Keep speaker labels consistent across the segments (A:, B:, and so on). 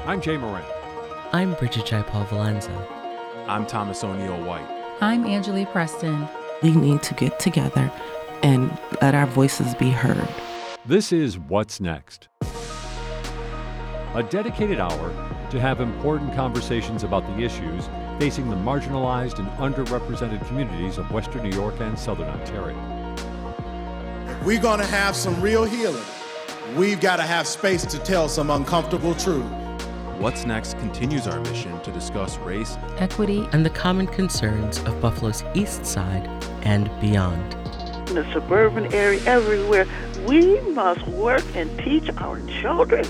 A: I'm Jay Moran.
B: I'm Bridget Jaipal Valenza.
C: I'm Thomas O'Neill White.
D: I'm Angela Preston.
E: We need to get together and let our voices be heard.
A: This is What's Next, a dedicated hour to have important conversations about the issues facing the marginalized and underrepresented communities of Western New York and Southern Ontario.
F: We're going to have some real healing. We've got to have space to tell some uncomfortable truth.
C: What's Next continues our mission to discuss race,
D: Equity,
B: And the common concerns of Buffalo's East Side and beyond.
G: In the suburban area, everywhere, we must work and teach our children.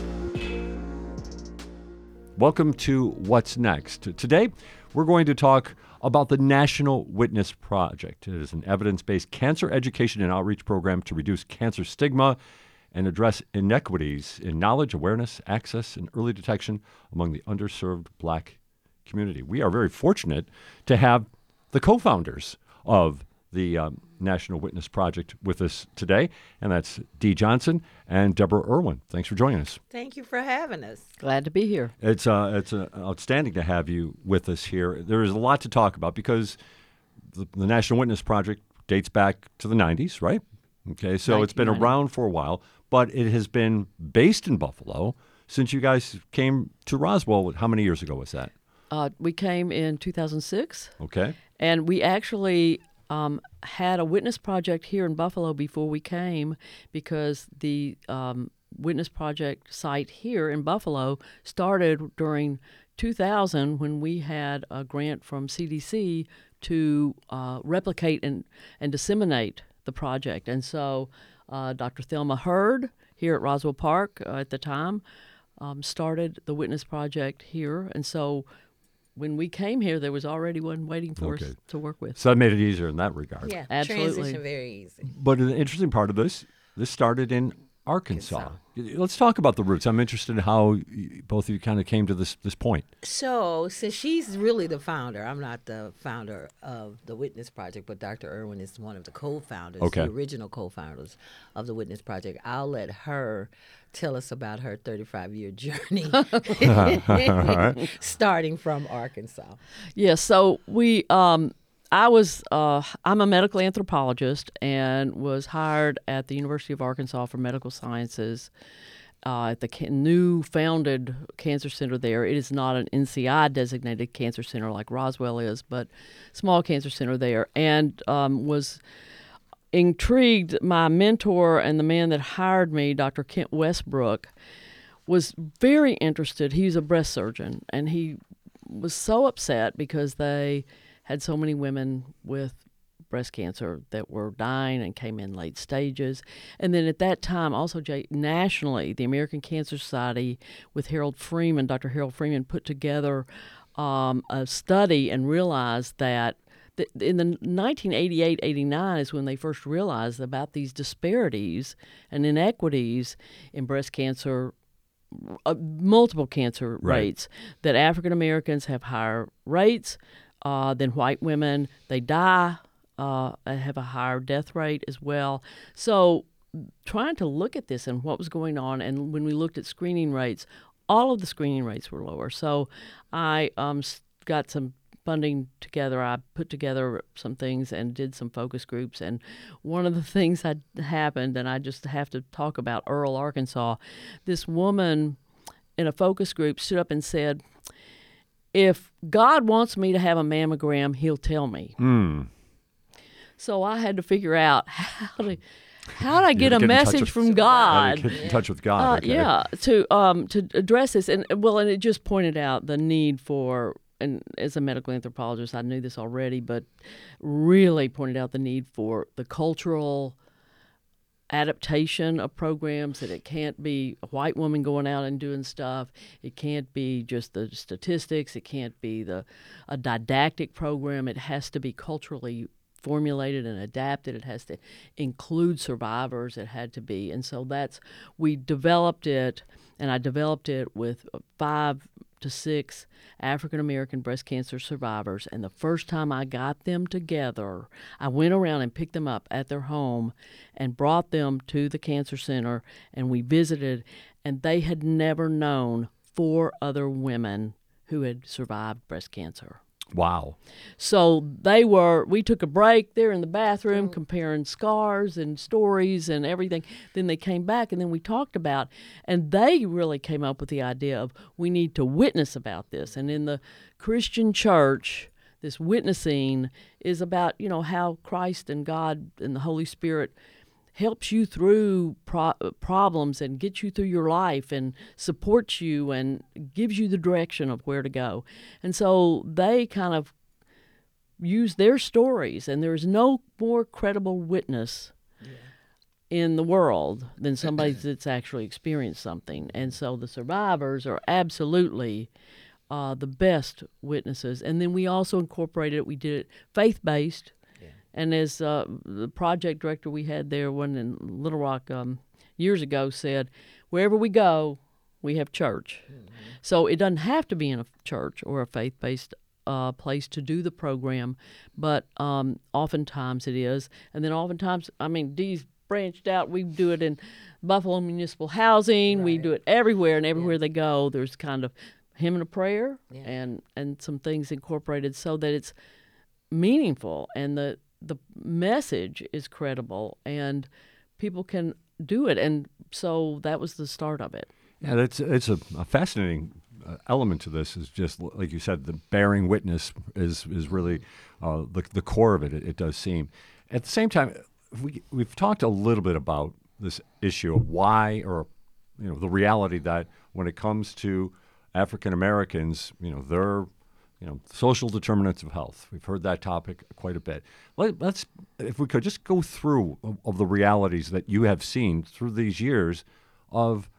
A: Welcome to What's Next. Today, we're going to talk about the National Witness Project. It is an evidence-based cancer education and outreach program to reduce cancer stigma and address inequities in knowledge, awareness, access, and early detection among the underserved Black community. We are very fortunate to have the co-founders of the National Witness Project with us today, and that's Dee Johnson and Deborah Irwin. Thanks for joining us.
H: Thank you for having us.
I: Glad to be here.
A: It's outstanding to have you with us here. There is a lot to talk about because the National Witness Project dates back to the 90s, right? Okay, so it's been around for a while, but it has been based in Buffalo since you guys came to Roswell. How many years ago was that?
I: We came in 2006.
A: Okay.
I: And we actually had a witness project here in Buffalo before we came because the witness project site here in Buffalo started during 2000 when we had a grant from CDC to replicate and disseminate the project. And so Dr. Thelma Hurd here at Roswell Park at the time started the witness project here. And so when we came here, there was already one waiting for us to work with.
A: So that made it easier in that regard.
H: Yeah,
I: Absolutely.
H: transition very easy.
A: But an interesting part of this started in Arkansas. Let's talk about the roots. I'm interested in how both of you kind of came to this point.
H: So, since she's really the founder, I'm not the founder of the Witness Project, but Dr. Irwin is one of the co-founders,
A: Okay.
H: the original co-founders of the Witness Project. I'll let her tell us about her 35-year journey, starting from Arkansas.
I: Yeah, so I'm a medical anthropologist and was hired at the University of Arkansas for medical sciences at the new founded cancer center there. It is not an NCI designated cancer center like Roswell is, but small cancer center there, and was intrigued. My mentor and the man that hired me, Dr. Kent Westbrook, was very interested. He's a breast surgeon, and he was so upset because they had so many women with breast cancer that were dying and came in late stages. And then at that time, also nationally, the American Cancer Society with Harold Freeman, Dr. Harold Freeman, put together a study and realized that in the 1988-89 is when they first realized about these disparities and inequities in breast cancer, multiple cancer rates, that African Americans have higher rates than white women. They die, have a higher death rate as well. So trying to look at this and what was going on, and when we looked at screening rates, all of the screening rates were lower. So I got some funding together. I put together some things and did some focus groups. And one of the things that happened, and I just have to talk about Earl, Arkansas, this woman in a focus group stood up and said, "If God wants me to have a mammogram, he'll tell me." So I had to figure out how do I get a message from God?
A: Get in touch with God. Okay.
I: Yeah, to address this, and it just pointed out the need for. And as a medical anthropologist, I knew this already, but really pointed out the need for the cultural adaptation of programs, that it can't be a white woman going out and doing stuff. It can't be just the statistics. It can't be a didactic program. It has to be culturally formulated and adapted. It has to include survivors. It had to be. And so we developed it, and I developed it with 5 to 6 African-American breast cancer survivors. And the first time I got them together, I went around and picked them up at their home and brought them to the cancer center, and we visited, and they had never known 4 other women who had survived breast cancer.
A: Wow.
I: So we took a break. They're in the bathroom comparing scars and stories and everything. Then they came back, and then we talked about, and they really came up with the idea of we need to witness about this. And in the Christian church, this witnessing is about, how Christ and God and the Holy Spirit helps you through problems and gets you through your life and supports you and gives you the direction of where to go. And so they kind of use their stories, and there's no more credible witness in the world than somebody that's actually experienced something. And so the survivors are absolutely the best witnesses. And then we also incorporated it. We did it faith-based. And as the project director we had there, one in Little Rock years ago, said, wherever we go, we have church. Mm-hmm. So it doesn't have to be in a church or a faith-based place to do the program, but oftentimes it is. And then oftentimes, Dee's branched out. We do it in Buffalo Municipal Housing. Right. We do it everywhere, and everywhere they go, there's kind of hymn and a prayer and some things incorporated so that it's meaningful and the message is credible and people can do it. And so that was the start of it.
A: Yeah, it's a fascinating element to this. Is just like you said, the bearing witness is really the core of it. It does seem. At the same time, we've talked a little bit about this issue of why, or the reality that when it comes to African Americans, they're social determinants of health. We've heard that topic quite a bit. Let's, if we could, just go through of the realities that you have seen through these years of,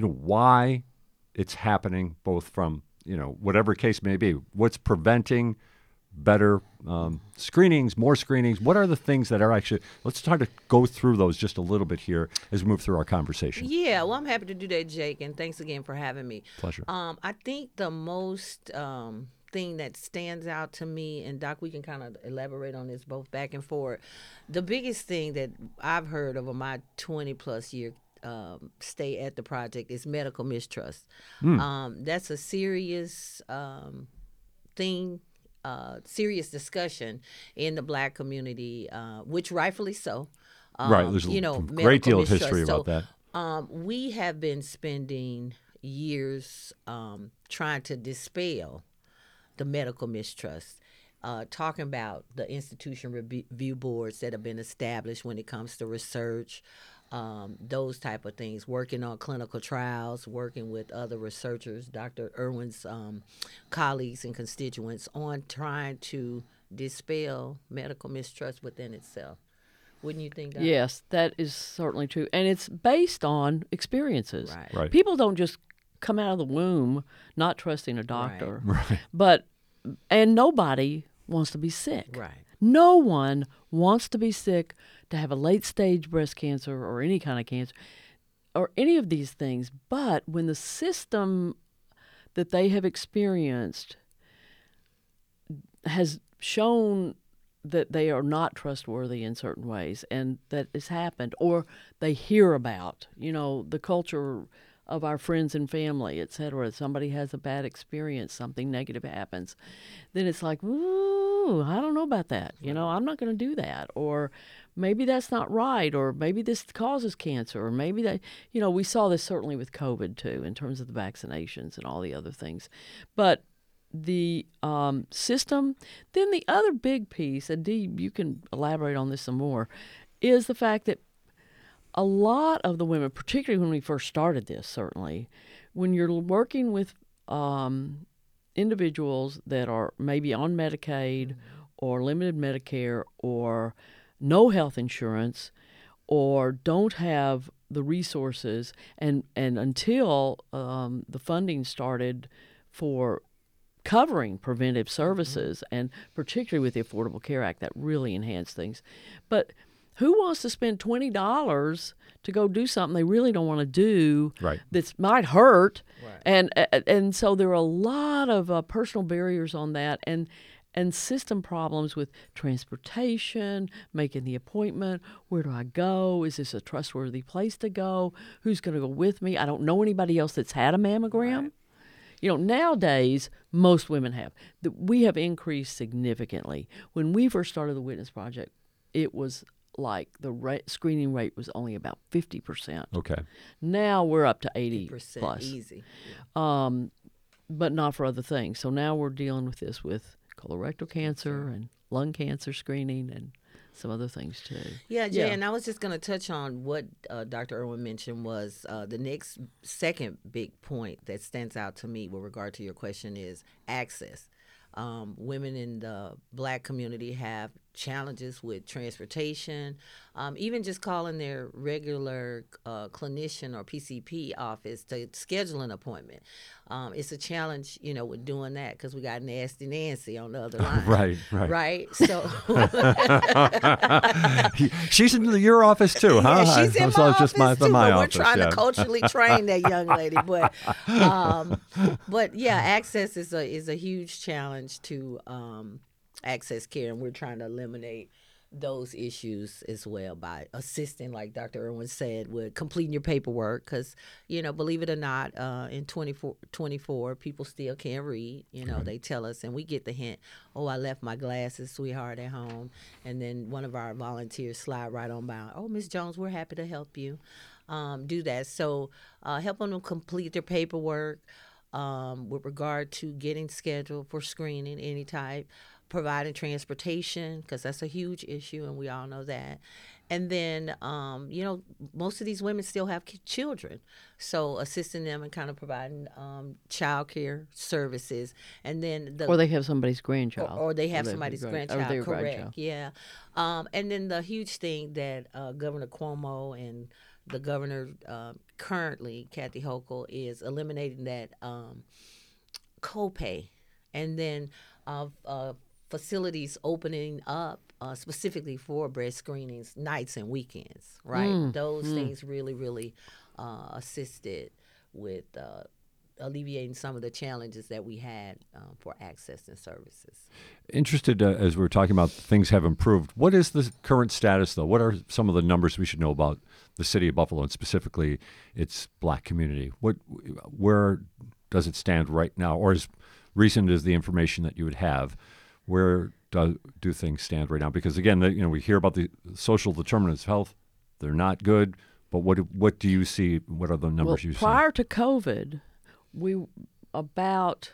A: why it's happening, both from, whatever case may be. What's preventing better screenings, more screenings? What are the things that are actually, let's try to go through those just a little bit here as we move through our conversation.
H: Yeah, well, I'm happy to do that, Jake, and thanks again for having me.
A: Pleasure.
H: I think the most thing that stands out to me, and Doc, we can kind of elaborate on this both back and forward. The biggest thing that I've heard over my 20-plus year stay at the project is medical mistrust. That's a serious thing, serious discussion in the Black community, which rightfully so.
A: Right, there's a great deal of history about that.
H: We have been spending years trying to dispel the medical mistrust, talking about the institution review boards that have been established when it comes to research, those type of things, working on clinical trials, working with other researchers, Dr. Irwin's colleagues and constituents, on trying to dispel medical mistrust within itself. Wouldn't you think that?
I: Yes, that is certainly true. And it's based on experiences.
A: Right.
I: People don't just come out of the womb not trusting a doctor.
A: Right.
I: And nobody wants to be sick.
H: Right.
I: No one wants to be sick, to have a late-stage breast cancer or any kind of cancer or any of these things. But when the system that they have experienced has shown that they are not trustworthy in certain ways, and that has happened, or they hear about, the culture of our friends and family, et cetera, somebody has a bad experience, something negative happens, then it's like, ooh, I don't know about that. I'm not going to do that. Or maybe that's not right. Or maybe this causes cancer. Or maybe that, we saw this certainly with COVID too, in terms of the vaccinations and all the other things. But the system, then the other big piece, and Dee, you can elaborate on this some more, is the fact that a lot of the women, particularly when we first started this, certainly, when you're working with individuals that are maybe on Medicaid or limited Medicare or no health insurance or don't have the resources, and until the funding started for covering preventive services, and particularly with the Affordable Care Act, that really enhanced things. But who wants to spend $20 to go do something they really don't want to do,
A: right,
I: that might hurt?
H: Right.
I: And so there are a lot of personal barriers on that, and system problems with transportation, making the appointment, where do I go? Is this a trustworthy place to go? Who's going to go with me? I don't know anybody else that's had a mammogram. Nowadays, most women have. We have increased significantly. When we first started the Witness Project, it was like the screening rate was only about 50%.
A: Okay.
I: Now we're up to 80
H: 50%
I: plus.
H: easy.
I: But not for other things. So now we're dealing with this with colorectal cancer and lung cancer screening and some other things too.
H: Yeah, Jay, and I was just going to touch on what Dr. Irwin mentioned was the second big point that stands out to me with regard to your question is access. Women in the Black community have challenges with transportation, even just calling their regular clinician or PCP office to schedule an appointment. It's a challenge, with doing that because we got Nasty Nancy on the other line.
A: Right.
H: So
A: she's in your office too, huh?
H: Yeah, she's in my office
A: just my
H: too, but
A: office,
H: we're trying to culturally train that young lady. But yeah, access is a huge challenge to access care, and we're trying to eliminate those issues as well by assisting, like Dr. Irwin said, with completing your paperwork. Because, believe it or not, in 2024, people still can't read. They tell us, and we get the hint, oh, I left my glasses, sweetheart, at home. And then one of our volunteers slide right on by, oh, Ms. Jones, we're happy to help you do that. So helping them complete their paperwork with regard to getting scheduled for screening any type, providing transportation, because that's a huge issue, and we all know that. And then, most of these women still have children, so assisting them and kind of providing child care services. And then
I: or they have somebody's grandchild.
H: Or they have somebody's grandchild, correct,
I: grandchild.
H: Yeah. And then the huge thing that Governor Cuomo and the governor currently, Kathy Hochul, is eliminating that copay. And then facilities opening up specifically for breast screenings nights and weekends, right? Those things really, really assisted with alleviating some of the challenges that we had for access and services.
A: Interested, as we're talking about things have improved, what is the current status, though? What are some of the numbers we should know about the city of Buffalo and specifically its Black community? Where does it stand right now? Or as recent as the information that you would have, where do things stand right now? Because again, we hear about the social determinants of health; they're not good. But what do you see? What are the numbers you see?
I: Prior to COVID, we about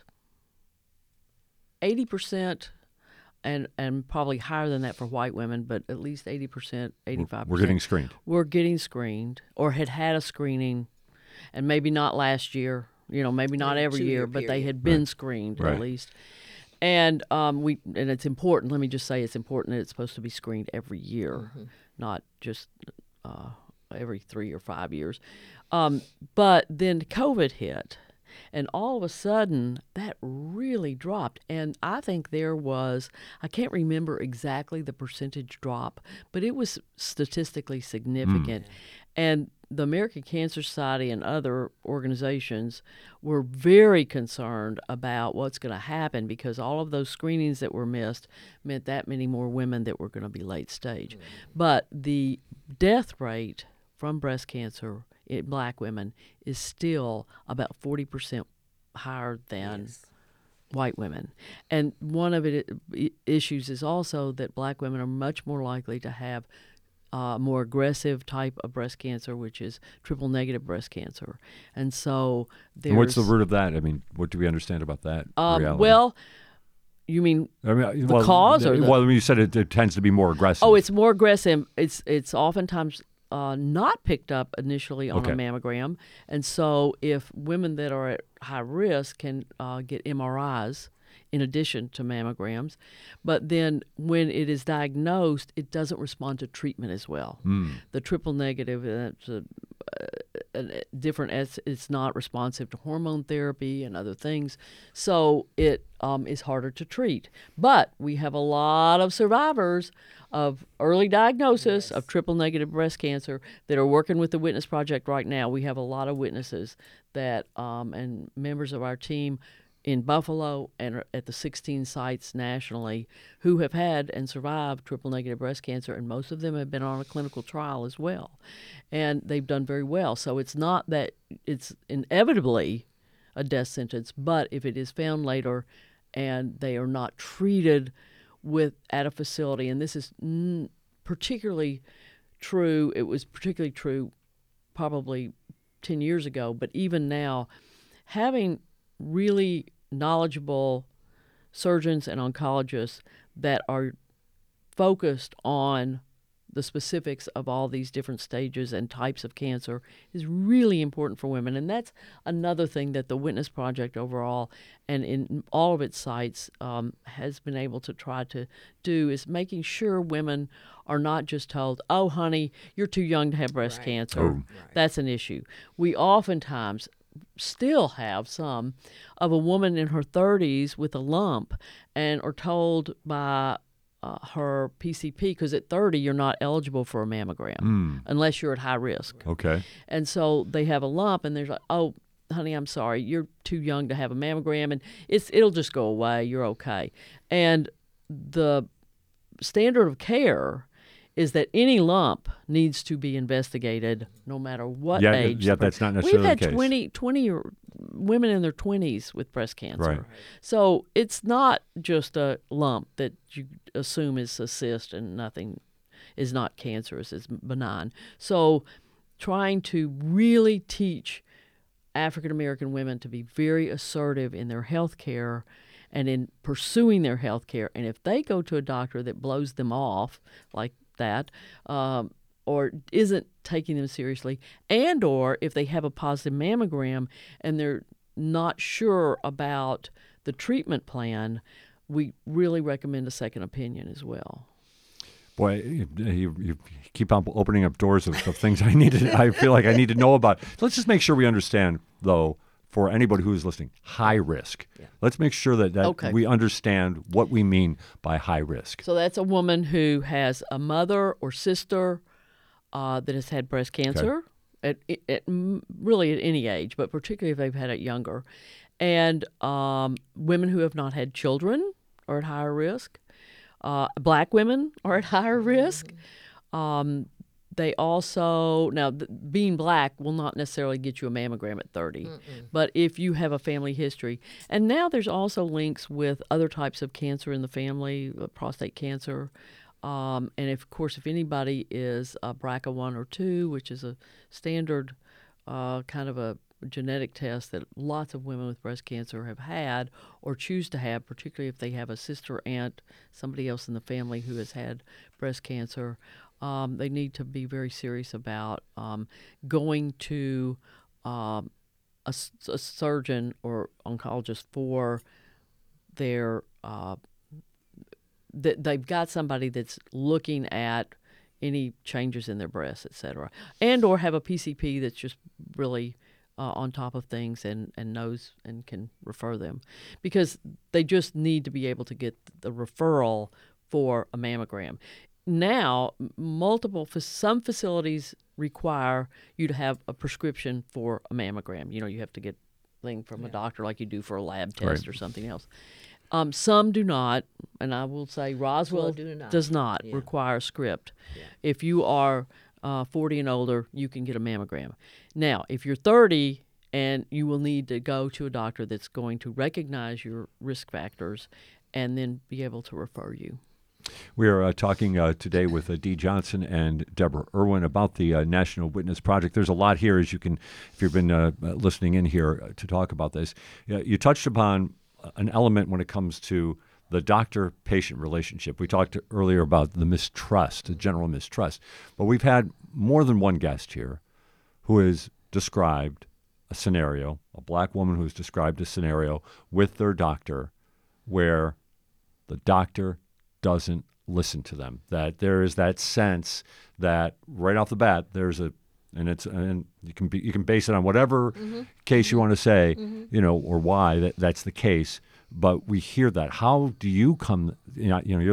I: 80%, and probably higher than that for white women, but at least 80%, 85%.
A: We're getting screened.
I: We're getting screened, or had a screening, and maybe not last year. Maybe not every year, but they had been screened at least. And and it's important. Let me just say, it's important that it's supposed to be screened every year, not just every 3 or 5 years. But then COVID hit, and all of a sudden that really dropped. And I think I can't remember exactly the percentage drop, but it was statistically significant. And the American Cancer Society and other organizations were very concerned about what's going to happen, because all of those screenings that were missed meant that many more women that were going to be late stage. But the death rate from breast cancer in Black women is still about 40% higher than white women. And one of the issues is also that Black women are much more likely to have more aggressive type of breast cancer, which is triple negative breast cancer. And so there's...
A: And what's the root of that? I mean, what do we understand about that reality?
I: Well, you mean the cause?
A: Well, you said it tends to be more aggressive.
I: Oh, it's more aggressive. It's oftentimes not picked up initially on a mammogram. And so if women that are at high risk can get MRIs in addition to mammograms, but then when it is diagnosed, it doesn't respond to treatment as well. The triple negative, it's it's not responsive to hormone therapy and other things, so it is harder to treat. But we have a lot of survivors of early diagnosis of triple negative breast cancer that are working with the Witness Project right now. We have a lot of witnesses that and members of our team in Buffalo and at the 16 sites nationally who have had and survived triple negative breast cancer, and most of them have been on a clinical trial as well, and they've done very well. So it's not that it's inevitably a death sentence. But if it is found later and they are not treated at a facility, and this is particularly true, it was particularly true probably 10 years ago, but even now, having really knowledgeable surgeons and oncologists that are focused on the specifics of all these different stages and types of cancer is really important for women. And that's another thing that the Witness Project overall and in all of its sites has been able to try to do, is making sure women are not just told, oh, honey, you're too young to have breast cancer.
A: Oh.
I: That's an issue. We oftentimes still have some of a woman in her 30s with a lump and are told by her PCP, because at 30 you're not eligible for a mammogram unless you're at high risk.
A: Okay.
I: And so they have a lump and they're like, oh, honey, I'm sorry, you're too young to have a mammogram and it'll just go away, you're okay. And the standard of care is that any lump needs to be investigated no matter what age.
A: Yeah, that's not necessarily
I: the case.
A: the
I: We've
A: case.
I: had 20 women in their 20s with breast cancer.
A: Right.
I: So it's not just a lump that you assume is a cyst and nothing is not cancerous, it's benign. So trying to really teach African American women to be very assertive in their health care and in pursuing their health care. And if they go to a doctor that blows them off like that, or isn't taking them seriously, and or if they have a positive mammogram and they're not sure about the treatment plan, we really recommend a second opinion as well.
A: Boy, you keep on opening up doors of things I feel like I need to know about. Let's just make sure we understand, though, for anybody who's listening, high risk. Yeah. Let's make sure that we understand what we mean by high risk.
I: So that's a woman who has a mother or sister that has had breast cancer really at any age, but particularly if they've had it younger. And women who have not had children are at higher risk. Black women are at higher risk. They also, being black will not necessarily get you a mammogram at 30, but if you have a family history. And now there's also links with other types of cancer in the family, prostate cancer. And of course, if anybody is BRCA1 or 2, which is a standard kind of a genetic test that lots of women with breast cancer have had or choose to have, particularly if they have a sister, aunt, somebody else in the family who has had breast cancer. They need to be very serious about going to a surgeon or oncologist for their they've got somebody that's looking at any changes in their breasts, et cetera, and or have a PCP that's just really on top of things and knows and can refer them, because they just need to be able to get the referral for a mammogram. Now, some facilities require you to have a prescription for a mammogram. You know, you have to get a thing from a doctor like you do for a lab test or something else. Some do not, and I will say Roswell does not require a script. Yeah. If you are 40 and older, you can get a mammogram. Now, if you're 30, and you will need to go to a doctor that's going to recognize your risk factors and then be able to refer you.
A: We are talking today with Dee Johnson and Deborah Irwin about the National Witness Project. There's a lot here, as you can, if you've been listening in here to talk about this. You touched upon an element when it comes to the doctor-patient relationship. We talked earlier about the mistrust, the general mistrust. But we've had more than one guest here who has described a scenario, a black woman who's described a scenario with their doctor where the doctor doesn't listen to them. That there is that sense that right off the bat and you can base it on whatever case you want to say, or why that's the case. But we hear that. How do you come? You're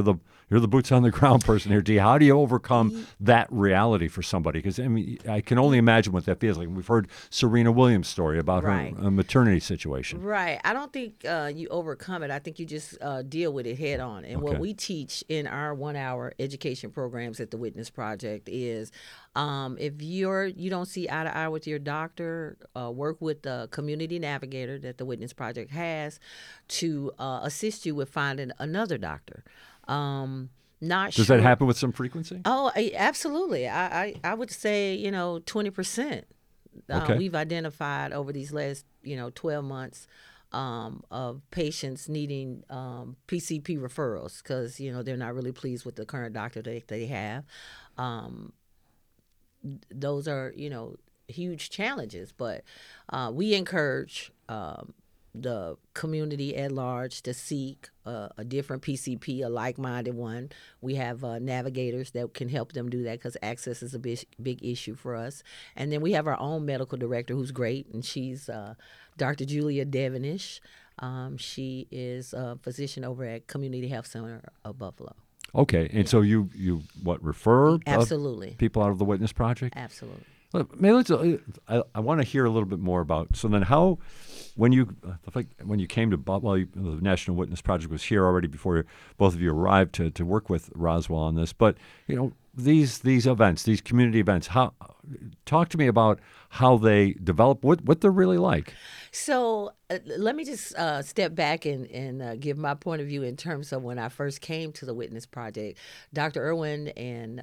A: you're the boots on the ground person here, Dee. How do you overcome that reality for somebody? Because I mean, I can only imagine what that feels like. We've heard Serena Williams' story about
H: Right.
A: her maternity situation.
H: Right. I don't think you overcome it. I think you just deal with it head on. And
A: Okay.
H: what we teach in our 1-hour education programs at the Witness Project is if you don't see eye to eye with your doctor, work with the community navigator that the Witness Project has to assist you with finding another doctor. Not
A: Does
H: sure.
A: that happen with some frequency?
H: Oh, absolutely. I would say 20%.
A: Okay.
H: We've identified over these last 12 months of patients needing PCP referrals because they're not really pleased with the current doctor they have. Those are huge challenges, but we encourage the community at large to seek a different PCP, a like-minded one. We have navigators that can help them do that because access is a big issue for us. And then we have our own medical director who's great, and she's Dr. Julia Devenish. She is a physician over at Community Health Center of Buffalo.
A: Okay, and so you refer
H: Absolutely.
A: people out of the Witness Project?
H: Absolutely.
A: Look, maybe I want to hear a little bit more about. So then, how when you came to Buffalo, the National Witness Project was here already before both of you arrived to work with Roswell on this. But these events, these community events, talk to me about how they develop, what they're really like.
H: So let me just step back and give my point of view in terms of when I first came to the Witness Project. Dr. Irwin and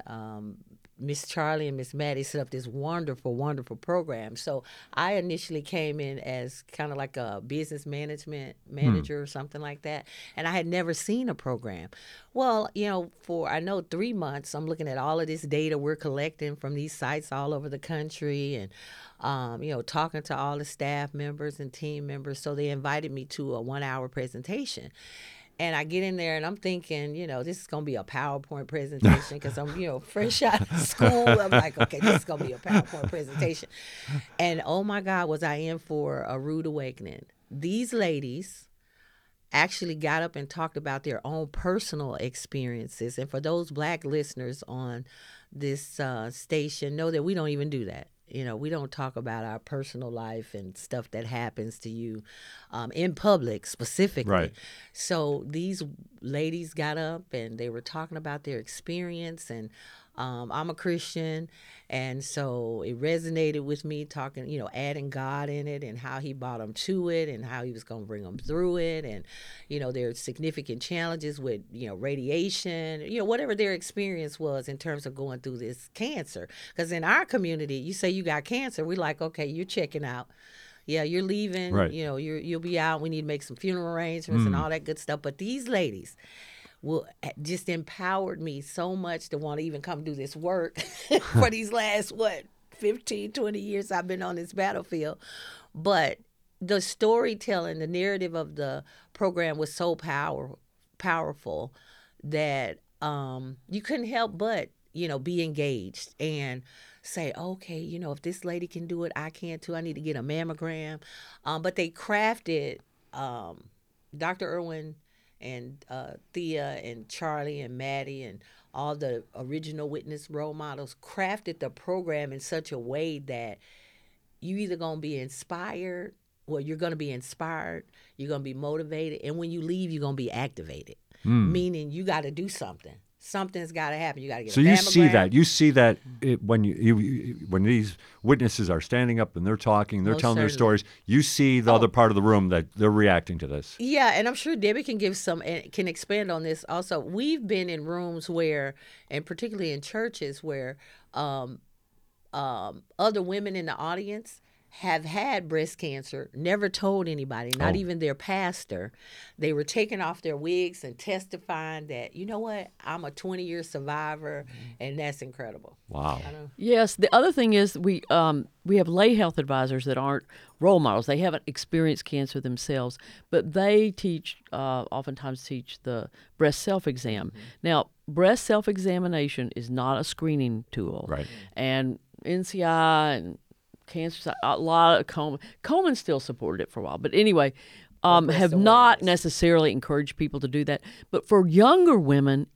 H: Miss Charlie and Miss Maddie set up this wonderful, wonderful program. So I initially came in as kind of like a business management manager or something like that, and I had never seen a program. Well, for 3 months, I'm looking at all of this data we're collecting from these sites all over the country and talking to all the staff members and team members. So they invited me to a 1-hour presentation. And I get in there and I'm thinking, this is going to be a PowerPoint presentation because I'm, fresh out of school. I'm like, okay, this is going to be a PowerPoint presentation. And oh my God, was I in for a rude awakening. These ladies actually got up and talked about their own personal experiences. And for those Black listeners on this station, know that we don't even do that. We don't talk about our personal life and stuff that happens to you in public specifically.
A: Right.
H: So these ladies got up and they were talking about their experience, and I'm a Christian, and so it resonated with me talking, adding God in it and how he brought them to it and how he was going to bring them through it. And, there's significant challenges with, radiation, whatever their experience was in terms of going through this cancer. Because in our community, you say you got cancer, we're like, okay, you're checking out. Yeah, you're leaving,
A: Right.
H: You'll be out. We need to make some funeral arrangements and all that good stuff. But these ladies just empowered me so much to want to even come do this work for these last 15, 20 years I've been on this battlefield. But the storytelling, the narrative of the program was so powerful that you couldn't help but be engaged and say, okay, if this lady can do it, I can too. I need to get a mammogram. But they crafted Dr. Irwin and Thea and Charlie and Maddie and all the original Witness role models crafted the program in such a way that you either going to be inspired, you're going to be inspired, you're going to be motivated, and when you leave, you're going to be activated, meaning you got to do something. Something's got to happen. You got to get
A: So
H: a
A: you
H: mammogram.
A: see that when when these witnesses are standing up and they're talking, they're
H: Most
A: telling their
H: certainly.
A: stories. You see the other part of the room that they're reacting to this.
H: Yeah, and I'm sure Debbie can can expand on this also. We've been in rooms where, and particularly in churches where other women in the audience have had breast cancer, never told anybody, not even their pastor. They were taking off their wigs and testifying that, I'm a 20-year survivor, and that's incredible.
A: Wow.
I: Yes. The other thing is we have lay health advisors that aren't role models. They haven't experienced cancer themselves, but they oftentimes teach the breast self-exam. Now, breast self-examination is not a screening tool.
A: Right.
I: And NCI and Cancer, a lot of Komen still supported it for a while. But anyway, have not necessarily encouraged people to do that. But for younger women, it is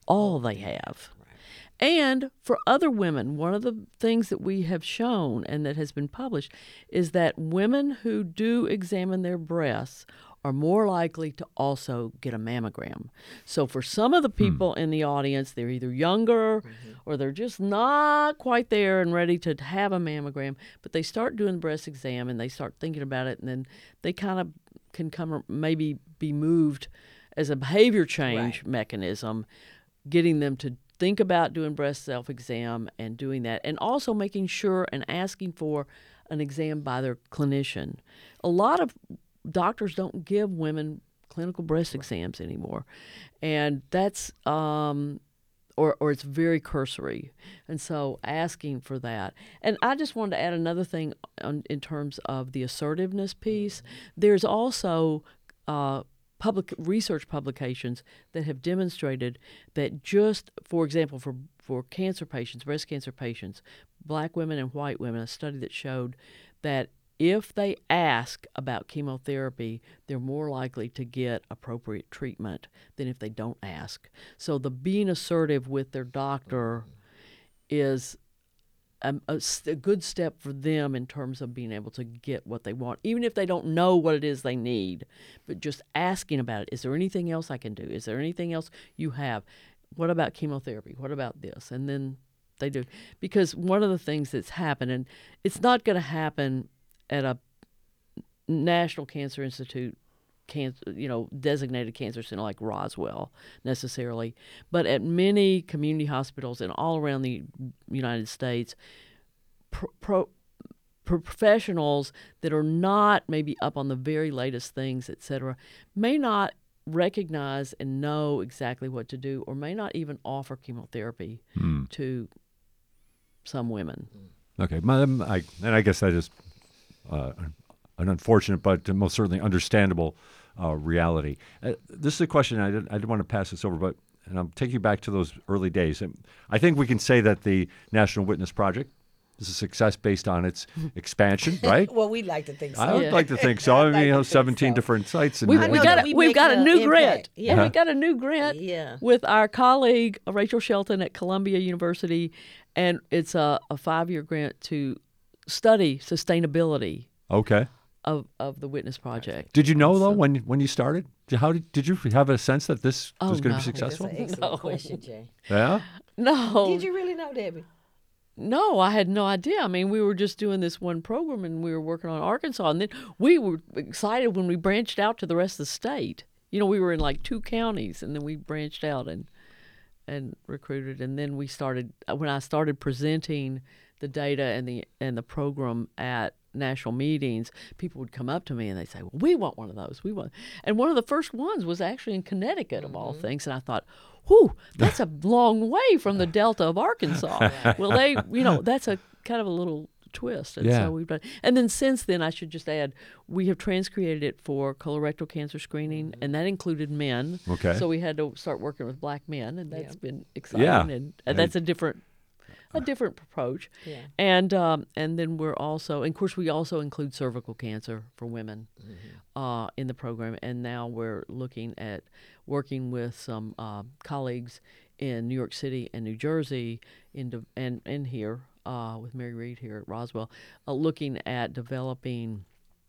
I: all they have. And for other women, one of the things that we have shown and that has been published is that women who do examine their breasts are more likely to also get a mammogram. So for some of the people in the audience, they're either younger or they're just not quite there and ready to have a mammogram, but they start doing the breast exam and they start thinking about it, and then they kind of can maybe be moved as a behavior change mechanism, getting them to think about doing breast self-exam and doing that, and also making sure and asking for an exam by their clinician. A lot of doctors don't give women clinical breast exams anymore, and that's or it's very cursory, and so asking for that. And I just wanted to add another thing in terms of the assertiveness piece. There's also public research publications that have demonstrated that, just for example, for cancer patients, breast cancer patients, black women and white women, a study that showed that if they ask about chemotherapy, they're more likely to get appropriate treatment than if they don't ask. So the being assertive with their doctor is a good step for them in terms of being able to get what they want, even if they don't know what it is they need. But just asking about it, is there anything else I can do? Is there anything else you have? What about chemotherapy? What about this? And then they do. Because one of the things that's happened, and it's not going to happen at a National Cancer Institute designated cancer center like Roswell necessarily, but at many community hospitals and all around the United States, professionals that are not maybe up on the very latest things, et cetera, may not recognize and know exactly what to do, or may not even offer chemotherapy to some women.
A: Okay, I guess that is an unfortunate but most certainly understandable reality. This is a question, I didn't want to pass this over, and I'll take you back to those early days. And I think we can say that the National Witness Project is a success based on its expansion, right?
H: Well, we'd like to think so.
A: I would like to think so. I mean, 17 different sites. And
I: We've got a new grant.
H: Yeah.
I: We've got a new grant with our colleague Rachel Shelton at Columbia University, and it's a 5-year grant to study sustainability.
A: Okay.
I: Of the Witness Project.
A: Did you know though when you started? Did you have a sense that this was going to be successful?
H: That's an excellent question, Jay.
A: Yeah.
I: No.
H: Did you really know, Debbie?
I: No, I had no idea. I mean, we were just doing this one program, and we were working on Arkansas, and then we were excited when we branched out to the rest of the state. We were in like 2 counties, and then we branched out and recruited, and then we started. When I started presenting the data and the program at national meetings, people would come up to me and they'd say, well, we want one of those. And one of the first ones was actually in Connecticut, of all things. And I thought, whew, that's a long way from the Delta of Arkansas. Well, that's a kind of a little twist. And so we've done. And then since then, I should just add, we have transcreated it for colorectal cancer screening, and that included men.
A: Okay.
I: So we had to start working with black men, and that's been exciting. And that's a different approach. Yeah. And then we're also, and of course, we also include cervical cancer for women in the program. And now we're looking at working with some colleagues in New York City and New Jersey and here with Mary Reed here at Roswell, looking at developing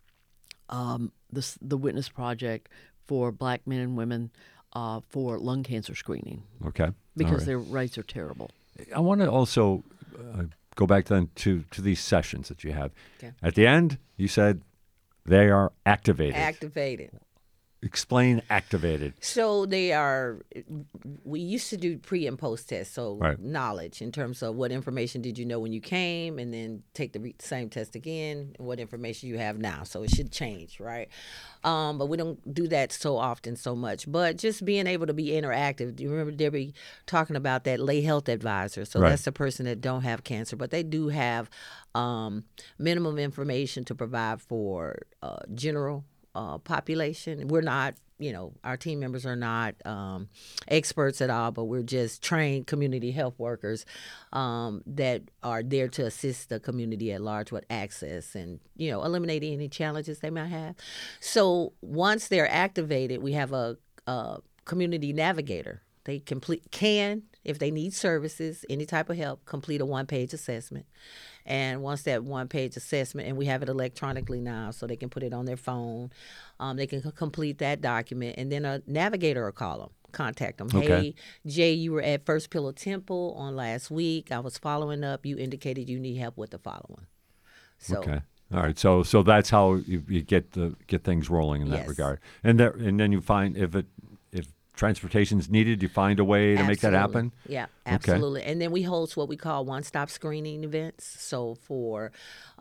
I: the Witness Project for black men and women for lung cancer screening.
A: Okay.
I: Because their rates are terrible.
A: I want to also go back then to these sessions that you have. Okay. At the end, you said they are activated.
H: Activated.
A: Explain activated.
H: So we used to do pre and post tests, so knowledge in terms of what information did you know when you came, and then take the same test again, and what information you have now. So it should change, right? But we don't do that so often, so much. But just being able to be interactive. Do you remember Debbie talking about that lay health advisor? So that's the person that don't have cancer, but they do have minimum information to provide for general population. We're not, our team members are not experts at all, but we're just trained community health workers that are there to assist the community at large with access and, eliminating any challenges they might have. So once they're activated, we have a community navigator They can, if they need services, any type of help, complete a one-page assessment. And once that one-page assessment, and we have it electronically now, so they can put it on their phone, they can complete that document, and then a navigator will call them, contact them.
A: Okay.
H: Hey, Jay, you were at First Pillar Temple on last week. I was following up. You indicated you need help with the following. So,
A: Okay. All right. So that's how you get things rolling in that
H: Yes.
A: regard. And then you find if transportation's needed, you find a way to make that happen.
H: Yeah, absolutely. And then we host what we call one-stop screening events. So for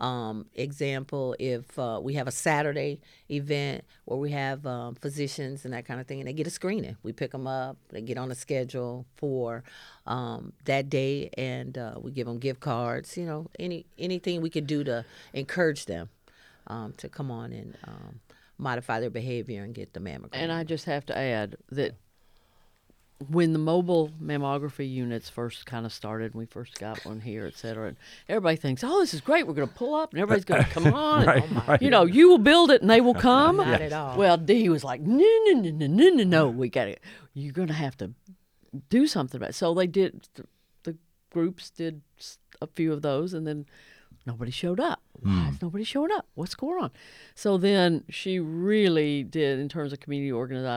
H: example, if we have a Saturday event where we have physicians and that kind of thing, and they get a screening, we pick them up, they get on a schedule for that day, and we give them gift cards, anything we could do to encourage them to come on and modify their behavior and get the mammogram.
I: And I just have to add that when the mobile mammography units first kind of started, we first got one here, et cetera, and everybody thinks, oh, this is great. We're going to pull up, and everybody's going to come on.
A: Right.
I: You will build it, and they will come.
H: Not at all.
I: Well, Dee was like, no, we got it. You're going to have to do something about it. So they did, the groups did a few of those, and then nobody showed up. Why is nobody showing up? What's going on? So then she really did, in terms of community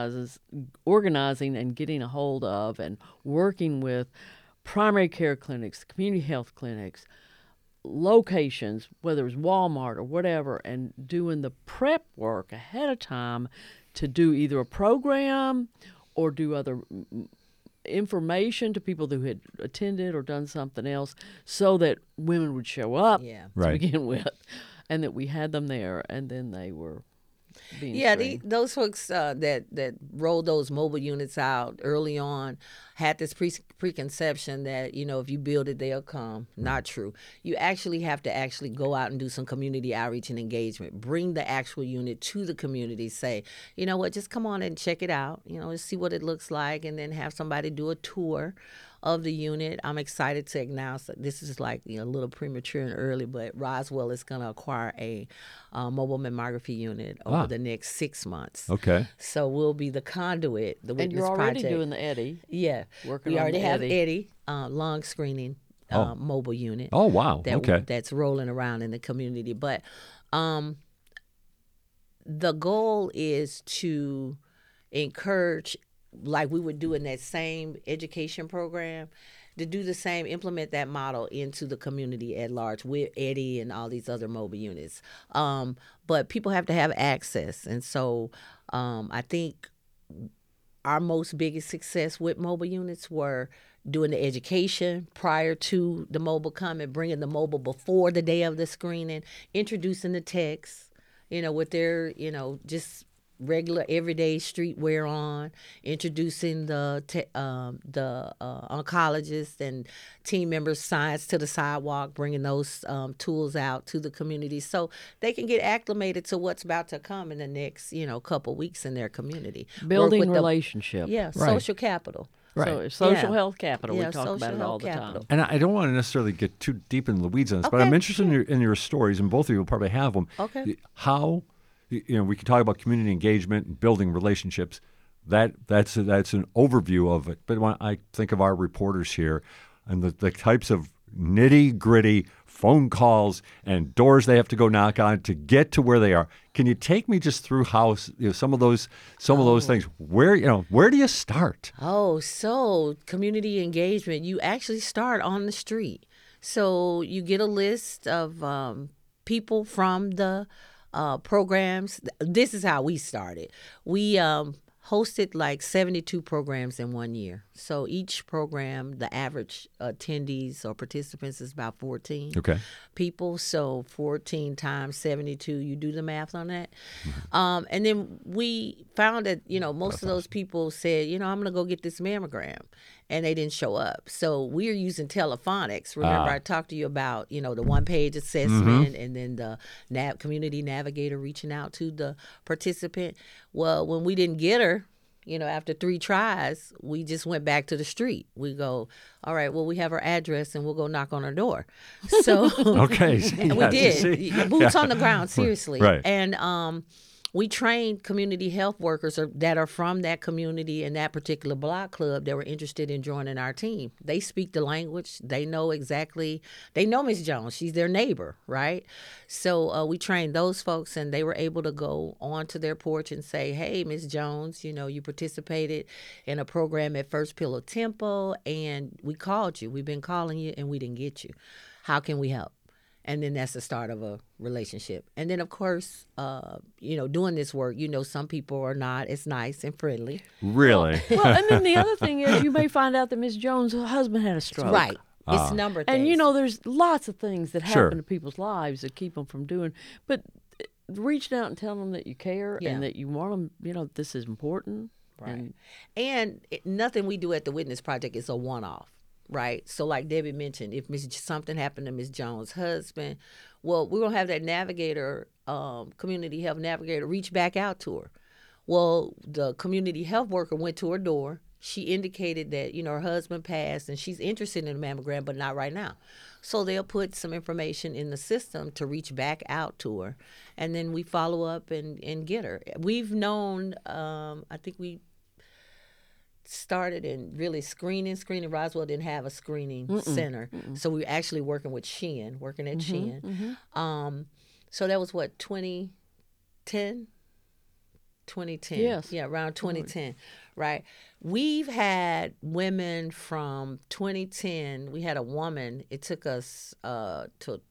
I: organizing and getting a hold of and working with primary care clinics, community health clinics, locations, whether it was Walmart or whatever, and doing the prep work ahead of time to do either a program or do other information to people who had attended or done something else, so that women would show up to begin with, and that we had them there, and then they were being screened.
H: Those folks that rolled those mobile units out early on had this preconception that, if you build it, they'll come. Not true. You actually have to go out and do some community outreach and engagement. Bring the actual unit to the community. Say, you know what, just come on and check it out, see what it looks like, and then have somebody do a tour of the unit. I'm excited to announce that this is a little premature and early, but Roswell is going to acquire a mobile mammography unit over the next 6 months.
A: Okay.
H: So we'll be the conduit, the witness
I: and you're already
H: project.
I: doing the Eddie.
H: Yeah.
I: Working
H: we
I: on
H: already
I: the
H: have
I: Eddie.
H: Eddie lung screening mobile unit.
A: Oh, wow. Okay.
H: That's rolling around in the community. But the goal is to encourage, like we would do in that same education program, to do the same, implement that model into the community at large with Eddie and all these other mobile units. But people have to have access. And so I think our most biggest success with mobile units were doing the education prior to the mobile coming, bringing the mobile before the day of the screening, introducing the techs, with their, just regular everyday streetwear on, introducing the oncologists and team members, science to the sidewalk, bringing those tools out to the community so they can get acclimated to what's about to come in the next couple weeks in their community.
I: Building relationship.
H: Social capital.
A: Right.
I: So social health capital.
H: Yeah,
I: we talk about it all the time.
A: And I don't want to necessarily get too deep in the weeds on this, but
H: Okay.
A: I'm interested in your stories, and both of you will probably have them.
H: Okay.
A: How, we can talk about community engagement and building relationships. That's an overview of it. But when I think of our reporters here and the types of nitty-gritty phone calls and doors they have to go knock on to get to where they are, can you take me just through how some of those things? Where do you start?
H: So community engagement, you actually start on the street. So you get a list of people from the programs. This is how we started. We hosted like 72 programs in 1 year. So each program, the average attendees or participants is about 14 people. So 14 times 72, you do the math on that. And then we found that, most of those people said, I'm going to go get this mammogram. And they didn't show up. So we're using telephonics. Remember, I talked to you about, the one-page assessment and then the community navigator reaching out to the participant. Well, when we didn't get her, after 3 tries, we just went back to the street. We go, all right, well, we have her address and we'll go knock on her door. So
A: Okay.
H: and we did. Boots on the ground, seriously.
A: Right.
H: And we trained community health workers that are from that community and that particular block club that were interested in joining our team. They speak the language. They know Miss Jones. She's their neighbor, right? So we trained those folks, and they were able to go onto their porch and say, hey, Miss Jones, you participated in a program at First Pillow Temple, and we called you. We've been calling you, and we didn't get you. How can we help? And then that's the start of a relationship. And then, of course, doing this work, some people are not as nice and friendly.
A: Really?
I: Well, and then the other thing is you may find out that Miss Jones' husband had a stroke.
H: Right. It's a number of things.
I: And, there's lots of things that
A: Sure.
I: happen to people's lives that keep them from doing. But reaching out and telling them that you care and that you want them, this is important.
H: Right. And nothing we do at the Witness Project is a one-off. Right. So like Debbie mentioned, if something happened to Miss Jones' husband, well, we're going to have that navigator, community health navigator, reach back out to her. Well, the community health worker went to her door. She indicated that, her husband passed and she's interested in a mammogram, but not right now. So they'll put some information in the system to reach back out to her. And then we follow up and get her. We've known, I think we started in really screening. Roswell didn't have a screening center. So we were actually working with Sheehan, Sheehan. So that was what, 2010? 2010.
I: Yes.
H: Yeah, around 2010, right? We've had women from 2010. We had a woman, it took us till